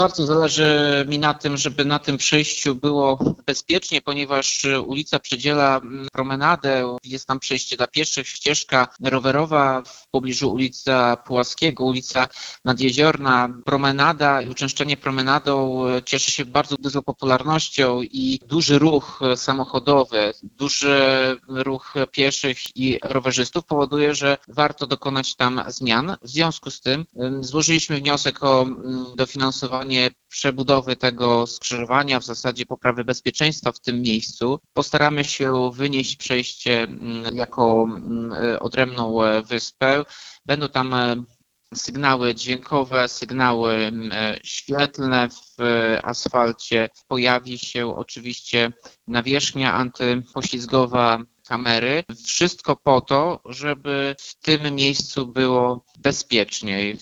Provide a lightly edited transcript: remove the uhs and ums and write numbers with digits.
Bardzo zależy mi na tym, żeby na tym przejściu było bezpiecznie, ponieważ ulica przydziela promenadę, jest tam przejście dla pieszych, ścieżka rowerowa, w pobliżu ulica Pułaskiego, ulica Nadjeziorna. Promenada i uczęszczanie promenadą cieszy się bardzo dużą popularnością i duży ruch samochodowy, duży ruch pieszych i rowerzystów powoduje, że warto dokonać tam zmian. W związku z tym złożyliśmy wniosek o dofinansowanie przebudowy tego skrzyżowania, w zasadzie poprawy bezpieczeństwa w tym miejscu. Postaramy się wynieść przejście jako odrębną wyspę. Będą tam sygnały dźwiękowe, sygnały świetlne w asfalcie. Pojawi się oczywiście nawierzchnia antypoślizgowa kamery. Wszystko po to, żeby w tym miejscu było bezpieczniej.